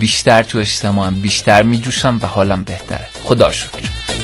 بیشتر تو اجتماعم، بیشتر میجوشم و حالم بهتره. خدا شکر.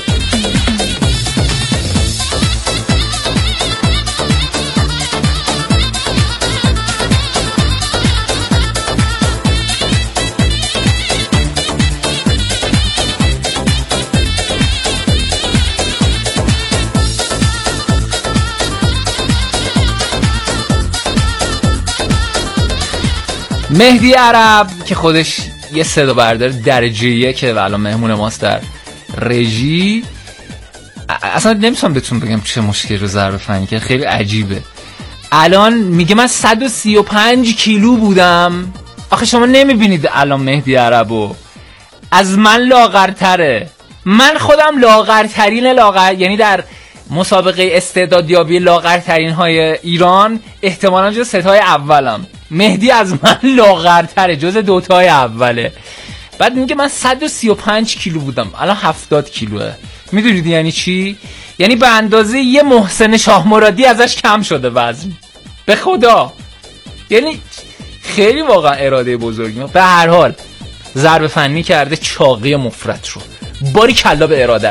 مهدی عرب که خودش یه صدا بردار درجه‌ایه که الان مهمون ماست در رژی، اصلا نمیتونم بهتون بگم چه مشکلی رو ضرب فنی که خیلی عجیبه. الان میگه من 135 کیلو بودم. آخه شما نمیبینید الان مهدی عربو از من لاغرتره. من خودم لاغرترین یعنی در مسابقه استعدادیابی لاغرترین های ایران احتمالاً جز ستای اولم. مهدی از من لاغرتره، جز دوتای اوله. بعد میگه من 135 کیلو بودم، الان 70 کیلوه. میدونید یعنی چی؟ یعنی به اندازه یه محسن شاه مرادی ازش کم شده وزن. به خدا. یعنی خیلی واقعا اراده بزرگی. به هر حال ضرب فنی کرده، چاقی مفرط رو. باری کلا به ارادت.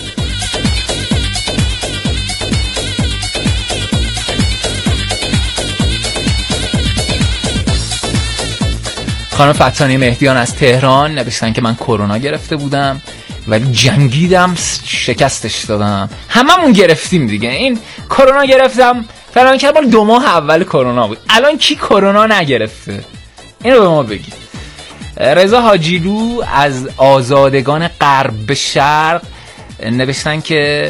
خانم فتانی مهدیان از تهران نوشتن که من کرونا گرفته بودم ولی جنگیدم، شکستش دادم. هممون گرفتیم دیگه. این کرونا گرفتم فلان که بال 2 ماه اول کرونا بود. الان کی کرونا نگرفته؟ اینو به ما بگید. رضا حاجیلو از آزادگان غرب به شرق نوشتن که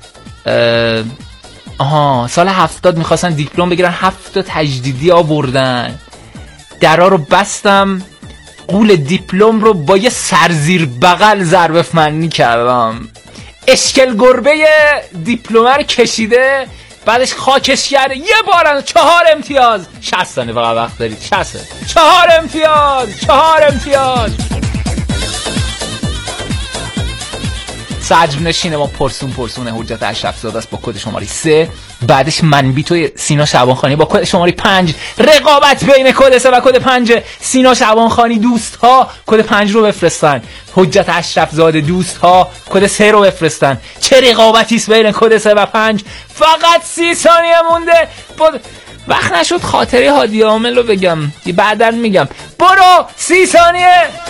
سال 70 میخواستن دیپلم بگیرن، 7 تجدیدی آوردن. درا رو بستم، قول دیپلم رو با یه سرزیر بغل ضرب فنی کردم. اشکل گربه دیپلم رو کشیده، بعدش خاکش کرده. یه بار 4 امتیاز. 60 ثانیه فقط وقت دارید. 4 امتیاز. سجب نشینه ما پرسون حجت اشرفزاده است با کد شماره 3. بعدش منبی توی سینا شعبانخانی با کد شماره 5. رقابت بین کد 3 و کد 5. سینا شعبانخانی دوست ها کد 5 رو بفرستن. حجت اشرفزاده دوست ها کد 3 رو بفرستن. چه رقابتی است بین کد 3 و 5. فقط 30 ثانیه مونده. وقت نشد خاطره هادی عامل رو بگم، بعداً میگم. برو 30 ثانیه.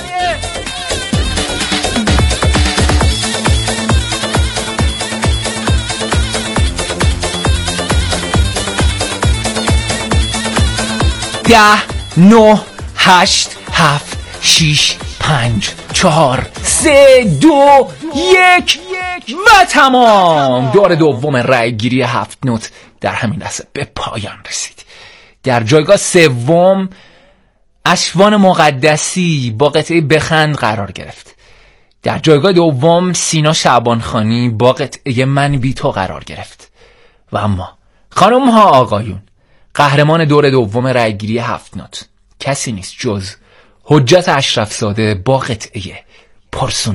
ده 9 8 7 6 5 4 3 2 1 و تمام. دور دوم رای گیری 7 نوت در همین لحظه به پایان رسید. در جایگاه سوم اشوان مقدسی با قطعه بخند قرار گرفت. در جایگاه دوم سینا شعبانخانی با قطعه من بی تو قرار گرفت. و اما خانم ها آقایون، قهرمان دور دوم رایگیری 7 نوت کسی نیست جز حجت اشرفزاده با قطعه پرسون.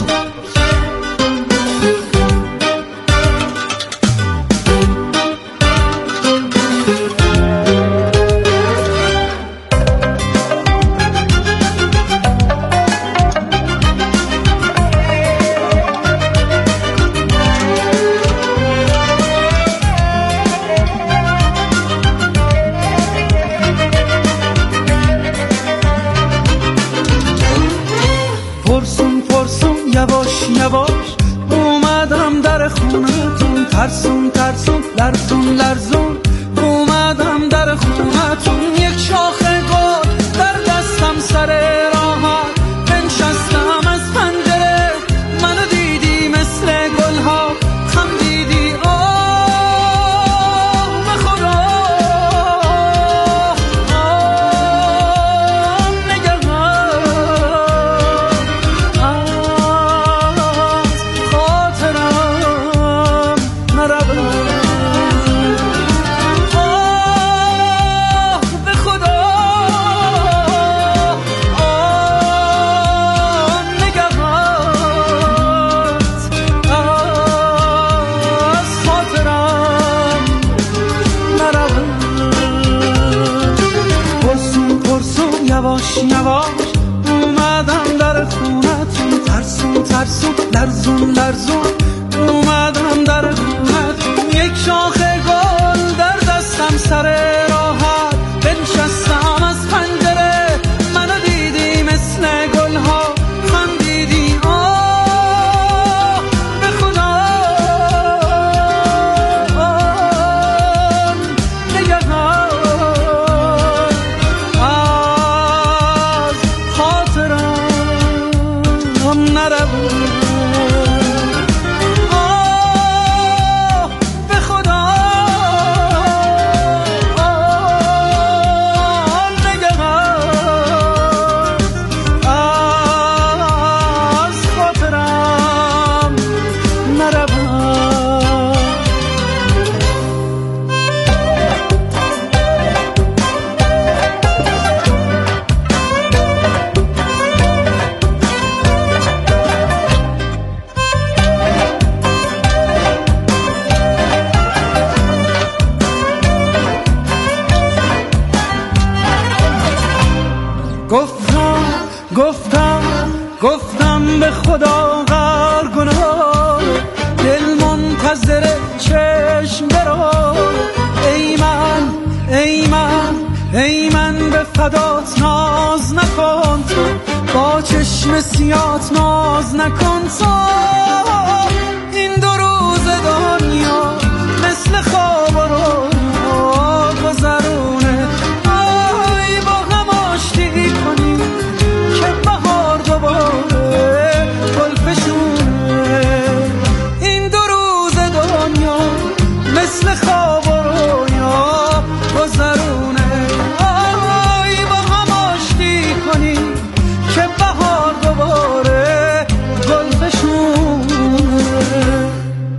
یواش اومدم در خونتون، ترسون لرزون اومدم در خونتون. یک شاخه گل در دستم سر راهت، بنشستم از پنجره منو دیدی مثل گلها خندیدی. به خدا لرزون لرزون اومدم در خونتون. یک شاخه گل در دستم سر راحت بنشستم از پنجره، منو دیدی مثل گلها خندیدی. آه به خدا نگهان از خاطرم نرود. گفتم به خدا غرگناه، دل منتظر چشم برو. ای من به فدات ناز نکن تو، با چشم سیات ناز نکن تو. این دو روز دنیا مثل خواب و رویا گذرونه. آی با هم آشتی کنی که بهار دوباره گل فشونه. این دو روز دنیا مثل خواب و رویا گذرونه. آی با هم آشتی کنی که بهار دوباره گل فشونه.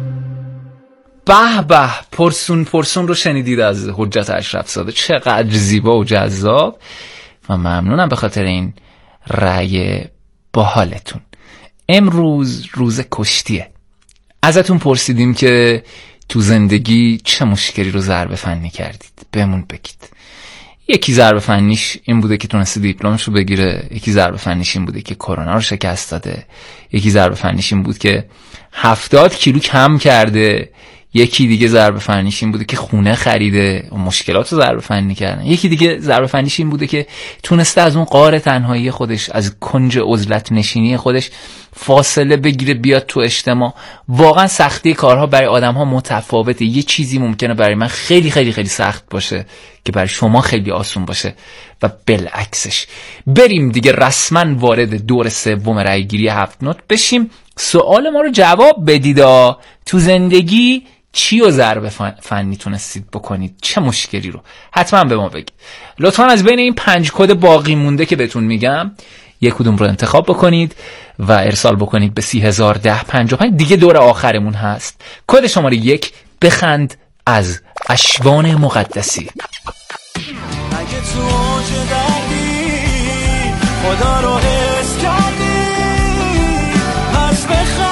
به به، پرسون رو شنیدید از حجت اشرفزاده. چقدر زیبا و جذاب و ممنونم به خاطر این رأی باحالتون. امروز روز کشتیه. ازتون پرسیدیم که تو زندگی چه مشکلی رو ضربه فنی کردید، بهمون بگید. یکی ضربه فنیش این بوده که تونسته دیپلمش رو بگیره، یکی ضربه فنیش این بوده که کرونا رو شکست داده، یکی ضربه فنیش این بود که 70 کیلو کم کرده، یکی دیگه ضربه فنیش این بوده که خونه خریده و مشکلات رو ضربه فنی کردن، یکی دیگه ضربه فنیش این بوده که تونسته از اون غار تنهایی خودش، از کنج عزلت نشینی خودش فاصله بگیره بیاد تو اجتماع. واقعا سختی کارها برای آدم‌ها متفاوته. یه چیزی ممکنه برای من خیلی خیلی خیلی سخت باشه که برای شما خیلی آسون باشه و بالعکسش. بریم دیگه رسما وارد دور سوم رأی‌گیری 7 نوت بشیم. سوال ما رو جواب بدید. تو زندگی چی رو ضربه فنی تونستید بکنید؟ چه مشکلی رو؟ حتما به ما بگید. لطفا از بین این 5 کد باقی مونده که بهتون میگم یک کدوم رو انتخاب بکنید و ارسال بکنید به 301055. دیگه دور آخرمون هست. کد شماره 1 بخند از اشوان مقدسی. اگه تو اوج دردی خدا رو حس کردی پس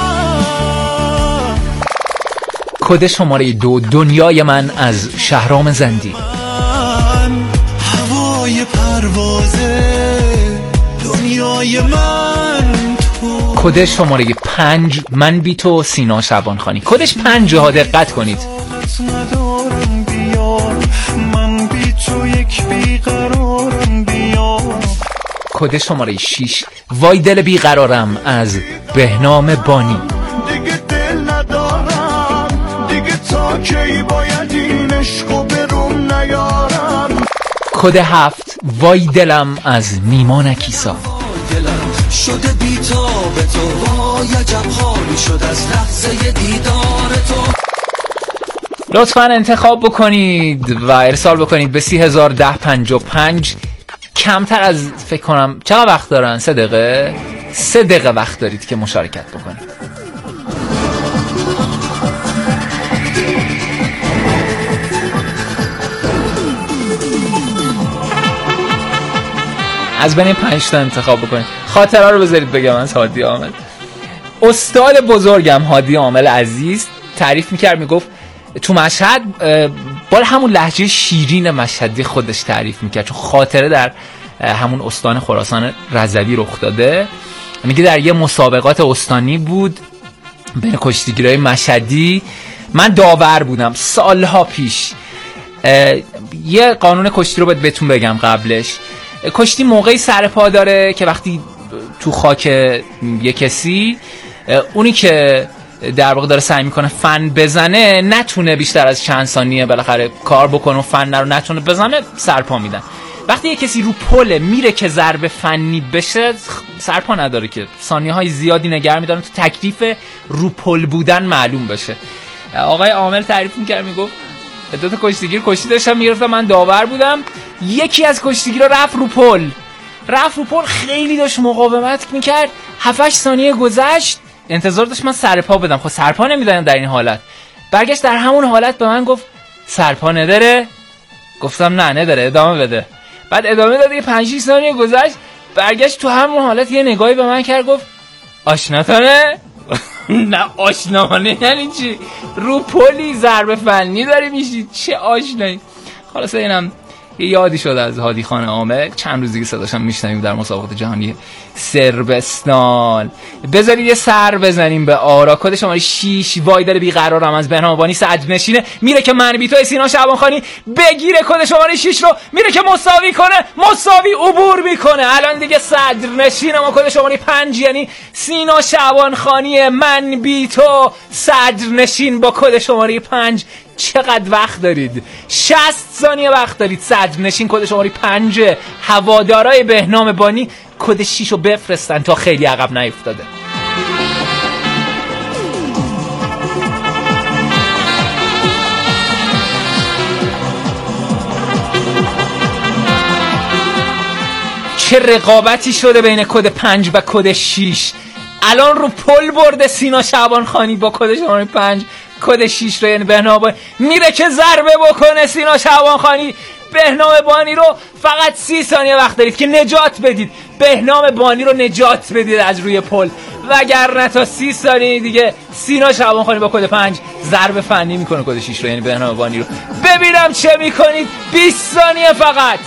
بخند. کد شماره 2 دنیای من از شهرام زندی. هوای پروازه دنیای من تو. کد شماره 5 من بی تو سینا شعبانخانی. کدش 5 ها، دقت کنید. ندارم بیار من بی تو یک بیقرارم بیار. کد شماره 6 وای دل بیقرارم از بهنام بانی. دیگه دل ندارم دیگه، تا کی باید این عشقو بروم نیارم. کد 7 وای دلم از نیما نکیسا. دلم شده بی‌تاب تو، وای عجب حالی شد از لحظه دیدار تو. لطفاً انتخاب بکنید و ارسال بکنید به 301055. کمتر از فکر کنم چقدر وقت دارن؟ 3 دقیقه. 3 دقیقه وقت دارید که مشارکت بکنید. از بین 5 تا انتخاب بکنید. خاطره رو بذارید بگم از هادی عامل. استاد بزرگم هادی عامل عزیز تعریف میکرد، میگفت تو مشهد با همون لهجه شیرین مشهدی خودش تعریف میکرد، چون خاطره در همون استان خراسان رضوی رخ داده. میگه در یه مسابقات استانی بود، بین کشتیگیرای مشهدی. من داور بودم سالها پیش. یه قانون کشتی رو باید بهتون بگم قبلش. کشتی موقعی سر پا داره که وقتی تو خاک یه کسی، اونی که در واقع داره سعی میکنه فن بزنه نتونه بیشتر از چند ثانیه بالاخره کار بکنه و فن رو نتونه بزنه، سرپا میدن. وقتی یه کسی رو پل میره که ضربه فنی بشه، سرپا نداره که ثانیه های زیادی نگه میدارن تو تکلیف رو پل بودن معلوم بشه. آقای عامل تعریف میکرد، میگفت دو تا کشتیگیر کشتی داشتم میگرفتم، من داور بودم. یکی از کشتیگیرا رفت رو پل خیلی داشت مقاومت میکرد. 7-8 ثانیه گذشت، انتظار داشت من سرپا بدم. خب سرپا نمیدادم در این حالت. برگشت در همون حالت به من گفت سرپا نداره. گفتم نه نداره، ادامه بده. بعد ادامه داد. یه 5-6 ثانیه گذشت، برگشت تو همون حالت یه نگاهی به من کرد، گفت آشناتانه؟ نه آشنانه یعنی چی؟ رو پلی ضربه فنی داری میشی، چه آشنایی. خلاص اینم یه یادی شد از هادی خان عامل. چند روز دیگه صداشم میشنویم در مسابقات جهانی صربستان. بذارید یه سر بزنیم به آرا. کد شماره 6 وایدل بیقرارم از بهنام بانی صدرنشینه. میره که من بی تو سینا شعبانخانی بگیره کد شماره 6 رو، میره که مساوی کنه، مساوی عبور میکنه. الان دیگه صدرنشینه ما کد شماره 5 یعنی سینا شعبانخانی من بی تو صدرنشین با کد شماره 5. چقدر وقت دارید؟ 60 ثانیه وقت دارید. صدرنشین کد شماره 5. هوادارای بهنام بانی کد 6 رو بفرستن تا خیلی عقب نیفتاده. چه رقابتی شده بین کد 5 و کد 6. الان رو پل برده سینا شعبانخانی با کد شماره 5. کد 6 رو یعنی بهنام بانی میره که ضربه بکنه. سینا شعبانخانی بهنام بانی رو فقط 30 ثانیه وقت دارید که نجات بدید. بهنام بانی رو نجات بدید از روی پل، وگرنه تا 30 ثانیه دیگه سینا شعبانخانی با کد 5 ضربه فنی میکنه کد 6 رو یعنی بهنام بانی رو. ببینم چه میکنید. 20 ثانیه فقط.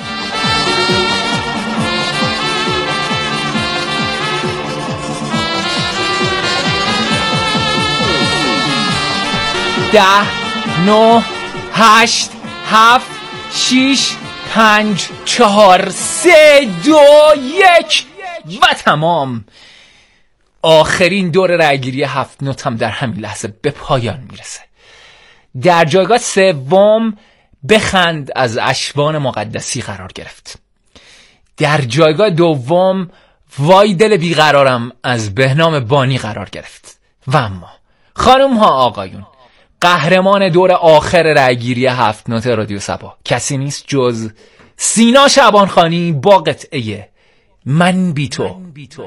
ده 9 8 7 6 5 4 3 2 1 و تمام. آخرین دور رأیگیری 7 نوت هم در همین لحظه به پایان میرسه. در جایگاه سوم بخند از اشبان مقدسی قرار گرفت. در جایگاه دوم وای دل بیقرارم از بهنام بانی قرار گرفت. و اما خانم ها آقایون، قهرمان دور آخر رأیگیری 7 نوت رادیو صبا کسی نیست جز سینا شعبانخانی با قطعه من بی تو.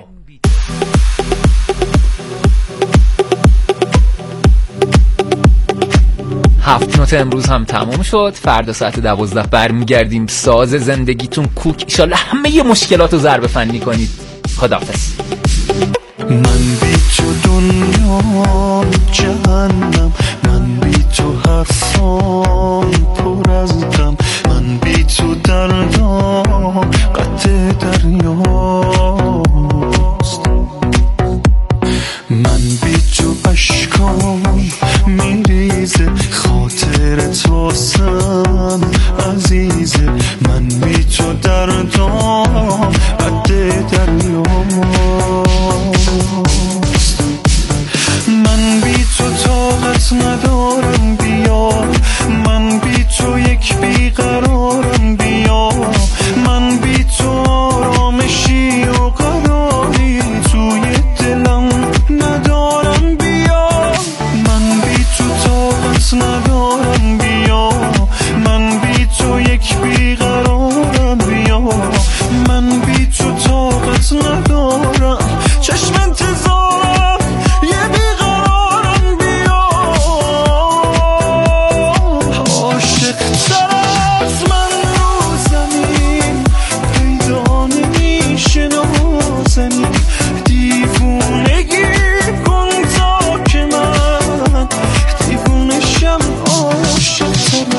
7 نوت امروز هم تمام شد. فردا ساعت 12 برمیگردیم. ساز زندگیتون کوک، ایشالله همه مشکلات رو ضربه فنی کنید. خداحافظ. من بی تو دنیا جهنم، من بی تو حرفام پر از غم، من بی تو دردام قطع دریاست، من بی تو اشکام میریزه، خاطرت واسم عزیزه، من بی تو دردام قطع دریاست، من بی تو طاقت ندارم بیا، من بی تو یک بیقرارم بیا، من بی تو آرامشی و قراری توی دلم ندارم بیا، من بی تو طاقت ندارم بیا، من بی تو یک بیقرارم بیا، من بی تو طاقت ندارم، چشم انتظارم یه بیقرارم بیا، عاشق تر از من رو زمین پیدا نمیشه نازنین، دیوونگی کن تا که من دیوونشم، عاشق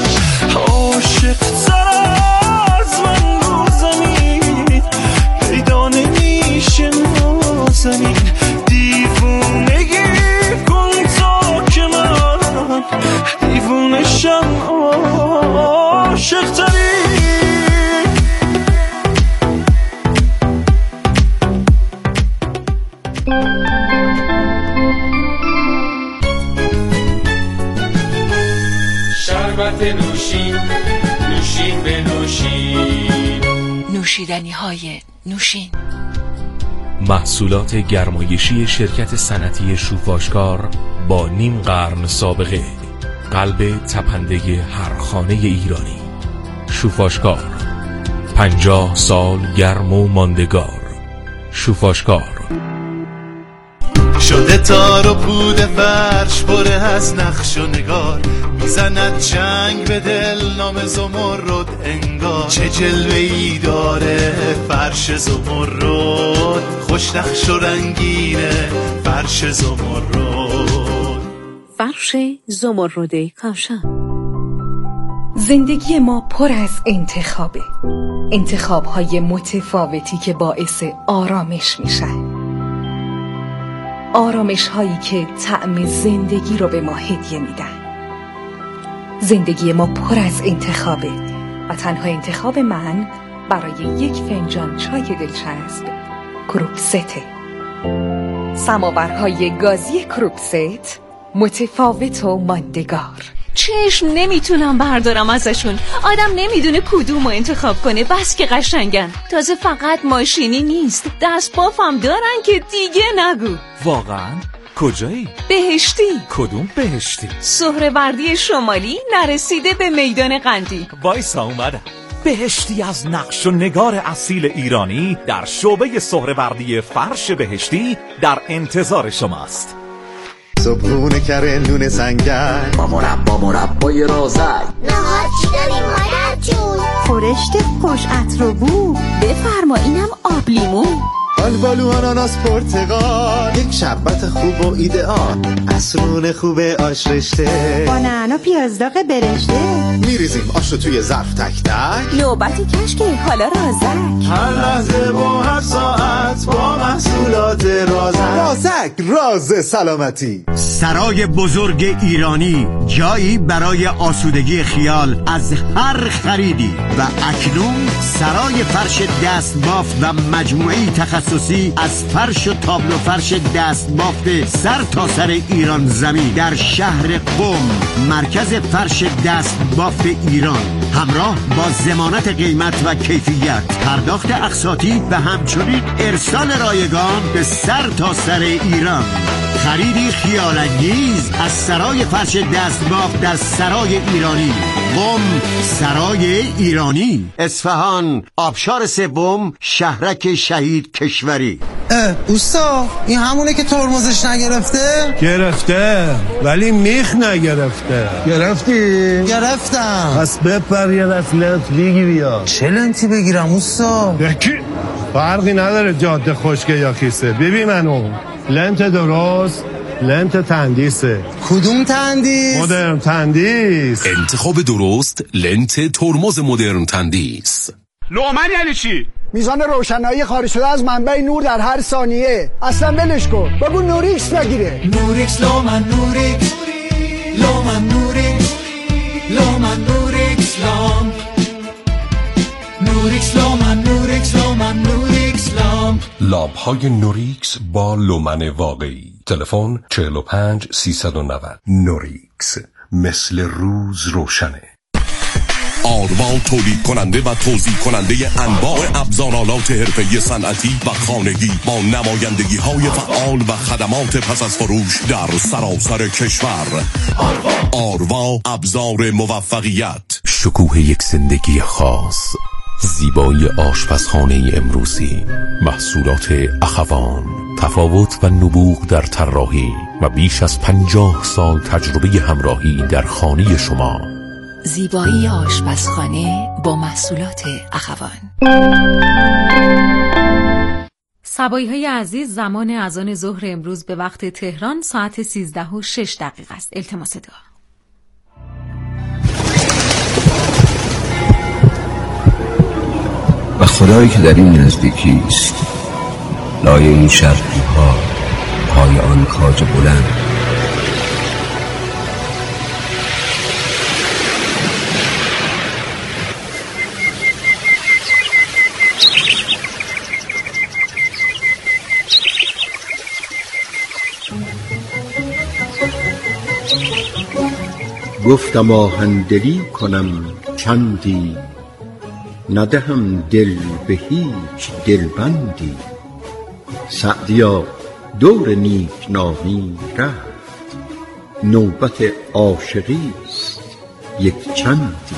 تر از من رو زمین پیدا نمیشه نازنین، دیوونگی نوشین نوشین بنوشین. نوشیدنی های نوشین. محصولات گرمایشی شرکت صنعتی شوفاشکار با نیم قرن سابقه، قلب تپنده هر خانه ایرانی. شوفاشکار، 50 سال گرم و ماندگار. شوفاشکار. شده تار و پود فرش پره از نقش و نگار، میزند چنگ به دل نام زمرد انگار. چه جلوه‌ای داره فرش زمرد، خوش نقش و رنگینه فرش زمرد. فرش زمرد کاشان. زندگی ما پر از انتخابه، انتخاب‌های متفاوتی که باعث آرامش میشن، آرامش هایی که طعم زندگی رو به ما هدیه میدن. زندگی ما پر از انتخابه و تنها انتخاب من برای یک فنجان چای دلچسب کروکسته. سماورهای گازی کروکست، متفاوت و ماندگار. چشم نمیتونم بردارم ازشون. آدم نمیدونه کدوم رو انتخاب کنه، بس که قشنگن. تازه فقط ماشینی نیست، دست بافم دارن که دیگه نگو. واقعا؟ کجایی؟ بهشتی. کدوم بهشتی؟ سهروردی شمالی نرسیده به میدان قندی. وایسا اومدم. بهشتی از نقش و نگار اصیل ایرانی در شعبه سهروردی فرش بهشتی در انتظار شماست. صبحونه کره نون سنگک با مربای رازک. نهار چی داریم مادر جون؟ خورشت خوش عطر و بو. بفرما اینم آب لیمو. آلبالو آناناس پرتقال، یک شربت خوب و ایدئال. عصرونه خوبه آش رشته با نعنا پیاز داغ برشته. میریزیم آش رو توی ظرف تک تک. نوبتی کشک حالا رازک. هر لحظه و هر ساعت با محصولات رازک. رازک، راز سلامتی. سرای بزرگ ایرانی، جایی برای آسودگی خیال از هر خریدی. و اکنون سرای فرش دست بافت و مجموعه تخصصی از فرش و تابلو فرش دست بافت سر تا سر ایران زمین در شهر قم، مرکز فرش دست بافت ایران، همراه با ضمانت قیمت و کیفیت، پرداخت اقساطی و همچنین ارسال رایگان به سر تا سر ایران. خریدی خیال‌انگیز از سرای فرش دست بافت در سرای ایرانی، قم، سرای ایرانی، اصفهان، آبشار سوم، شهرک شهید کشوری. اوستا این همونه که ترمزش نگرفته؟ گرفته ولی میخ نگرفته. گرفتی؟ گرفتم. پس بپر یه دست لنت بگیر. چه لنتی بگیرم اوستا؟ یکی فرقی نداره جاده خشکه یا کیسه. ببین منو لنت درست، لنت تندیسه. کدوم تندیس؟ مدرن تندیس. انتخاب درست لنت ترمز مدرن تندیس. لومن یعنی چی؟ میزان روشنایی خارج شده از منبع نور در هر ثانیه. اصلا ولش کن، بگو نوریکس بگیره. نوریکس لومن نوریکس لومن نوریکس لومن نوریکس لامپ نوریکس لومن نوریکس لومن نوریکس لامپ. لامپ های نوریکس با لومن واقعی. تلفن 45 390. نوریکس، مثل روز روشنه. آروا تولید کننده و توزیع کننده انواع ابزارالات حرفه‌ای صنعتی و خانگی با نمایندگی های فعال و خدمات پس از فروش در سراسر کشور. آروا ابزار موفقیت. شکوه یک زندگی خاص، زیبایی آشپزخانه امروزی، محصولات اخوان، تفاوت و نبوغ در طراحی و بیش از 50 سال تجربه همراهی در خانه شما. زیبایی آشپزخانه با محصولات اخوان. سبایی‌های عزیز، زمان اذان ظهر امروز به وقت تهران ساعت 13:06 است. التماس دعا. و خدایی که در این نزدیکی است، لای این شرقی ها، پای آن کاج بلند، گفتم آهندلی کنم چندی، ندهم دل به هیچ دلبندی. سعدیا دور نیک نامی رفت، نوبت عاشقی است یک چندی.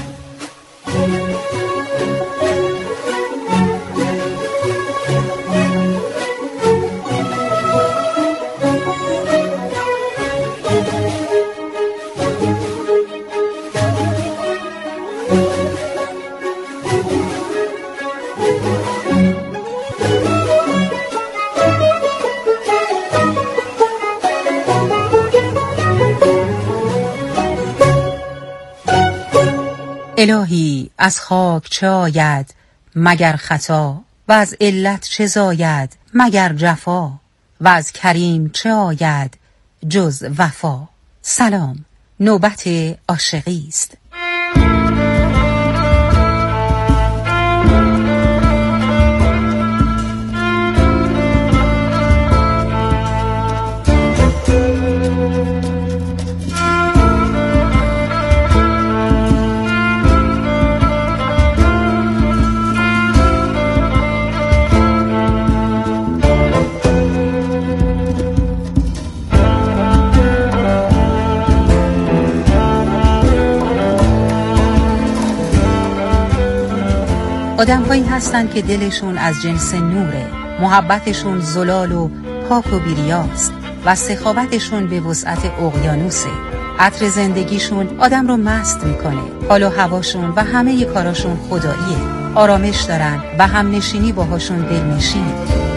الهی از خاک چه آید مگر خطا، و از علت چه زاید مگر جفا، و از کریم چه آید جز وفا. سلام، نوبت عاشقی است. آدم هایی هستن که دلشون از جنس نوره، محبتشون زلال و پاک و بیریاست و سخاوتشون به وسعت اقیانوسه. عطر زندگیشون آدم رو مست میکنه، حال و هواشون و همه کاراشون خداییه. آرامش دارن و همنشینی باهاشون دلنشینه.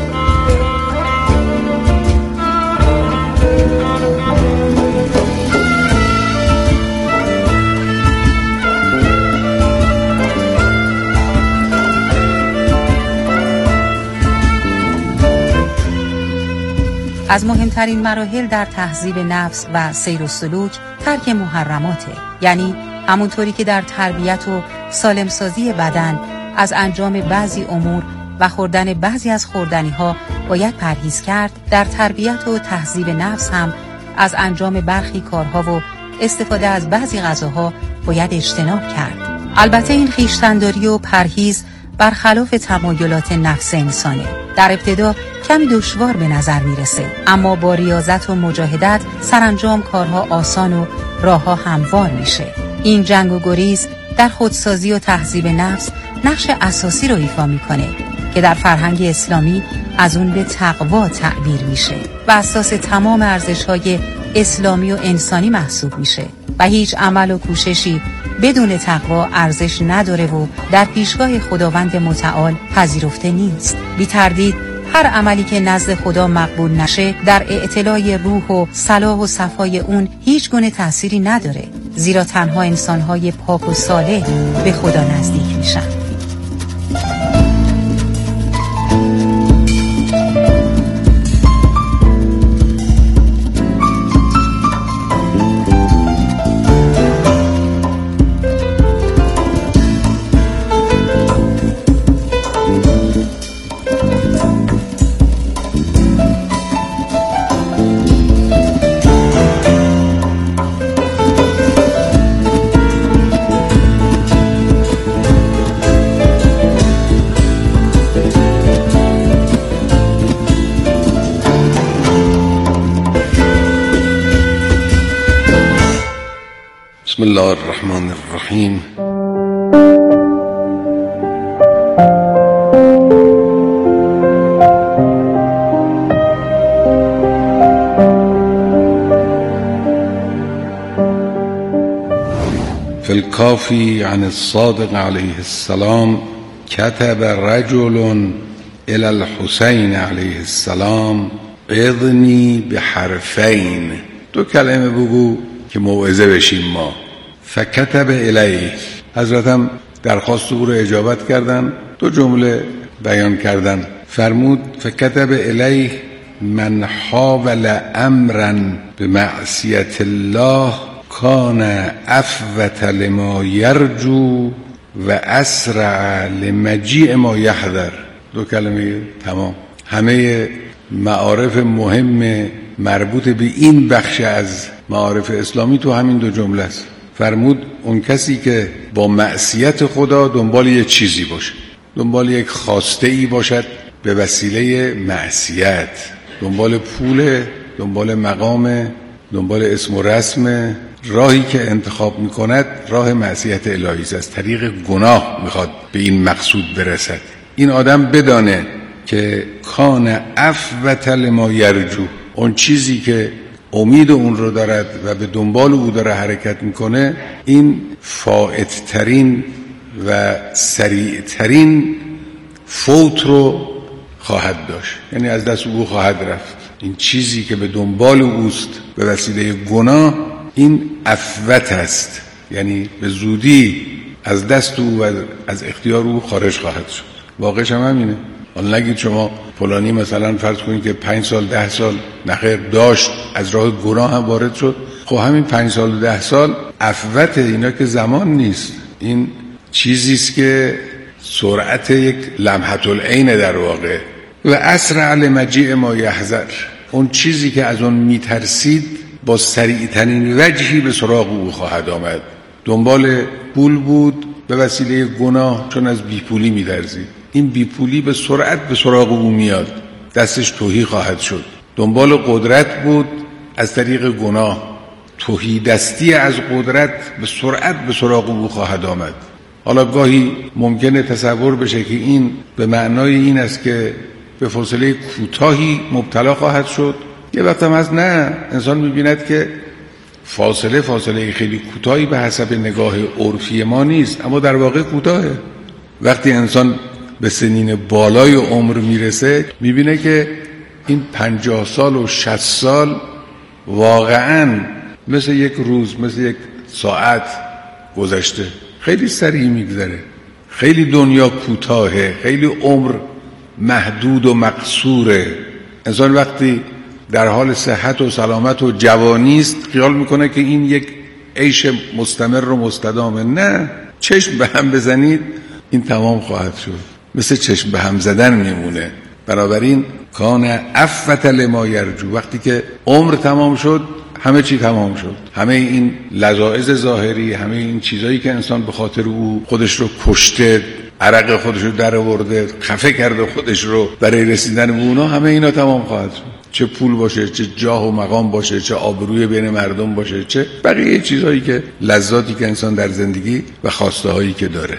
از مهمترین مراحل در تهذیب نفس و سیر و سلوک ترک محرماته، یعنی همونطوری که در تربیت و سالمسازی بدن از انجام بعضی امور و خوردن بعضی از خوردنی‌ها باید پرهیز کرد، در تربیت و تهذیب نفس هم از انجام برخی کارها و استفاده از بعضی غذاها باید اجتناب کرد. البته این خویشتن‌داری و پرهیز برخلاف تمایلات نفس انسانه. در ابتدا کمی دشوار به نظر میرسه، اما با ریاضت و مجاهدت سرانجام کارها آسان و راهها هموار میشه. این جنگ و گریز در خودسازی و تهذیب نفس نقش اساسی رو ایفا میکنه که در فرهنگ اسلامی از اون به تقوا تعبیر میشه و اساس تمام ارزش‌های اسلامی و انسانی محسوب میشه و هیچ عمل و کوششی بدون تقوا ارزش نداره و در پیشگاه خداوند متعال پذیرفته نیست. بی تردید هر عملی که نزد خدا مقبول نشه در اعتلای روح و صلاح و صفای اون هیچ گونه تأثیری نداره، زیرا تنها انسان‌های پاک و صالح به خدا نزدیک میشن. بسم الله الرحمن الرحیم. فی الکافی عن الصادق علیه السلام کتب رجل الی الحسین علیه السلام اذنی بحرفین. دو کلمه بگو که موعظه بشیم ما. فکتب الیه، حضرتم درخواست او رو اجابت کردن، دو جمله بیان کردن. فرمود فکتب الیه من حاول امرا بمعصیت الله کان افوت لما یرجو و اسرع لمجیع ما یحذر. دو کلمه تمام. همه معارف مهم مربوط به این بخش از معارف اسلامی تو همین دو جمله است. فرمود اون کسی که با معصیت خدا دنبال یه چیزی باشه، دنبال یک خواسته ای باشد به وسیله معصیت، دنبال پول، دنبال مقام، دنبال اسم و رسم، راهی که انتخاب میکند راه معصیت الهی است، از طریق گناه میخواد به این مقصود برسد. این آدم بدانه که کان افوت لما یرجو، اون چیزی که امید اون رو دارد و به دنبال او داره حرکت میکنه، این فائت‌ترین و سریعترین فوت رو خواهد داشت، یعنی از دست او خواهد رفت. این چیزی که به دنبال اوست به وسیله گناه، این افوت است، یعنی به زودی از دست او و از اختیار او خارج خواهد شد. واقعش هم همینه. حالا نگید شما فلانی مثلا فرض کنید که 5 سال 10 سال نخیر داشت از راه گناه هم وارد شد، خب همین 5 سال و 10 سال افوته، اینا که زمان نیست، این چیزیست که سرعت یک لمحة العین در واقع. و اسرع لمجیء ما یحذر، اون چیزی که از اون میترسید با سریعترین وجهی به سراغ او خواهد آمد. دنبال پول بود به وسیله گناه، چون از بیپولی می‌ترسید، این بیپولی به سرعت به سراغ او میاد، دستش تهی خواهد شد. دنبال قدرت بود، از طریق گناه تهی دستی از قدرت به سرعت به سراغ او خواهد آمد. حالا گاهی ممکنه تصور بشه که این به معنای این است که به فاصله کوتاهی مبتلا خواهد شد. یه وقت هم هست نه، انسان می‌بیند که فاصله خیلی کوتاهی به حسب نگاه عرفی ما نیست، اما در واقع کوتاهه. وقتی انسان به سنین بالای عمر میرسه میبینه که این 50 سال و 60 سال واقعاً مثل یک روز، مثل یک ساعت گذشته، خیلی سریع میگذره، خیلی دنیا کوتاهه، خیلی عمر محدود و مقصوره. انسان وقتی در حال صحت و سلامت و جوانی است خیال میکنه که این یک عیش مستمر و مستدامه. نه، چشم به هم بزنید این تمام خواهد شد، مثل چشم به هم زدن میمونه. بنابراین کان افوت لما یرجو، وقتی که عمر تمام شد همه چی تمام شد، همه این لذاذ ظاهری، همه این چیزایی که انسان به خاطر او خودش رو کشته، عرق خودش رو در آورده، خفه کرده خودش رو برای رسیدن به اونا، همه اینا تمام خواهد شد. چه پول باشه، چه جاه و مقام باشه، چه آبروی بین مردم باشه، چه بقیه چیزهایی که لذاتی که انسان در زندگی و خواسته هایی که داره.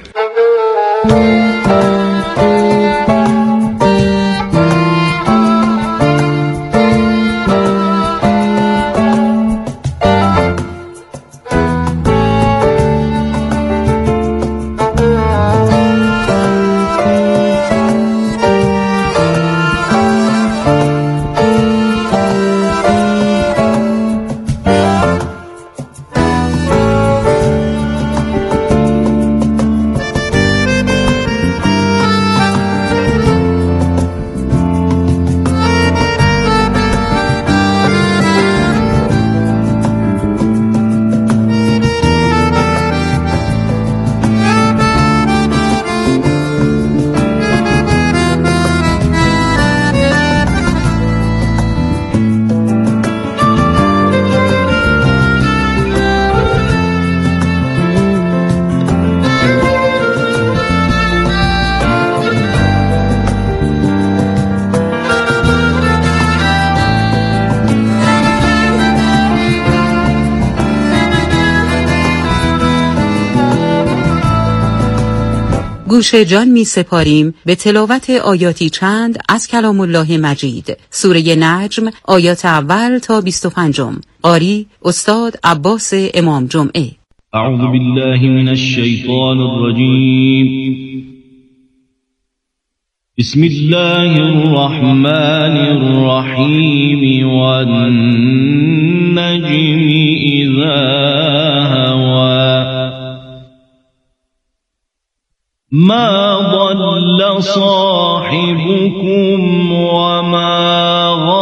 گوش جان می سپاریم به تلاوت آیاتی چند از کلام الله مجید، سوره نجم، آیات اول تا 25. قاری استاد عباس امام جمعه. اعوذ بالله من الشیطان الرجیم. بسم الله الرحمن الرحیم. والنجم اذا ما ضل صاحبكم وما